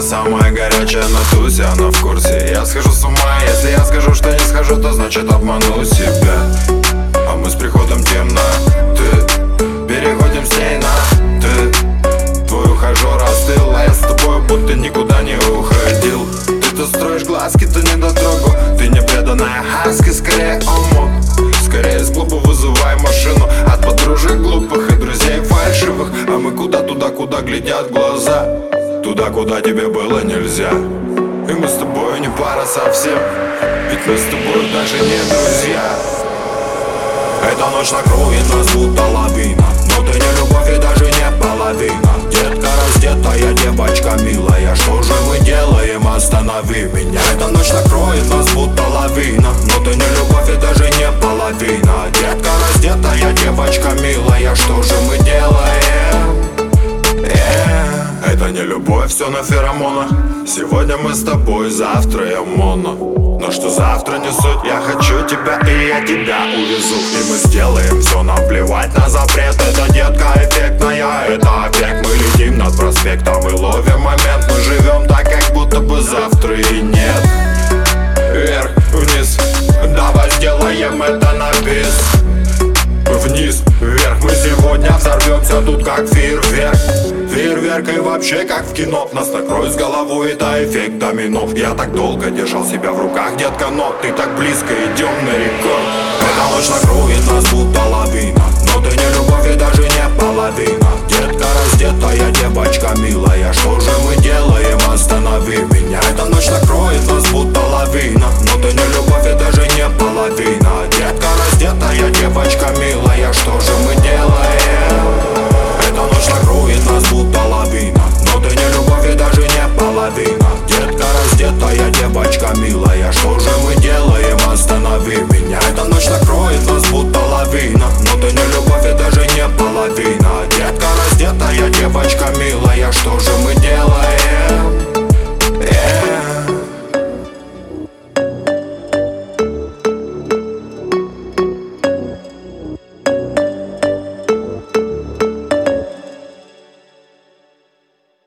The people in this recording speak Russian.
самая горячая на тусе, она в курсе. Я схожу с ума, если я скажу, что не схожу, то значит обману себя. А мы с приходом темноты переходим с ней на ты. Твой ухажер остыл, а я с тобой будто никуда не уходил. Ты строишь глазки, ты не дотрогу. Ты не преданная хаски, скорее омут. Скорее из клуба вызывай машину от подружек глупых и друзей фальшивых. А мы куда туда, куда глядят глаза, туда, куда тебе было нельзя. И мы с тобой не пара совсем, ведь мы с тобой даже не друзья. Эта ночь накроет нас будто лавина, но ты не любовь и даже не половина. Детка раздетая, девочка милая, что же мы делаем, останови меня. Эта ночь накроет нас будто лавина, но ты не любовь и даже не половина. Детка раздетая, девочка милая, что же мы делаем? Это не любовь, все на феромонах. Сегодня мы с тобой, завтра я моно. Но что завтра не суть, я хочу тебя и я тебя увезу. И мы сделаем все, нам плевать на запрет. Это детка эффектная, это опять мы летим над проспектом и ловим момент. Мы живем так, как будто бы завтра и нет. Вверх, вниз, давай сделаем это на бис. Вниз, вверх, мы сегодня взорвемся тут как фейерверк. Фейерверк и вообще как в кино. Нас накроет с головой, это эффект домино. Я так долго держал себя в руках, детка, но ты так близко, идем на рекорд. Эта ночь накроет нас будто лавина, но ты не любовь и даже не половина. Детка раздетая, девочка милая, что же мы делаем, останови меня. Эта ночь накроет нас будто лавина, но ты не любовь и даже не половина. Детка раздетая, девочка милая, что же мы делаем? Эта ночь накроет нас будто лавина, но ты не любовь и даже не половина. Детка раздетая, девочка милая, что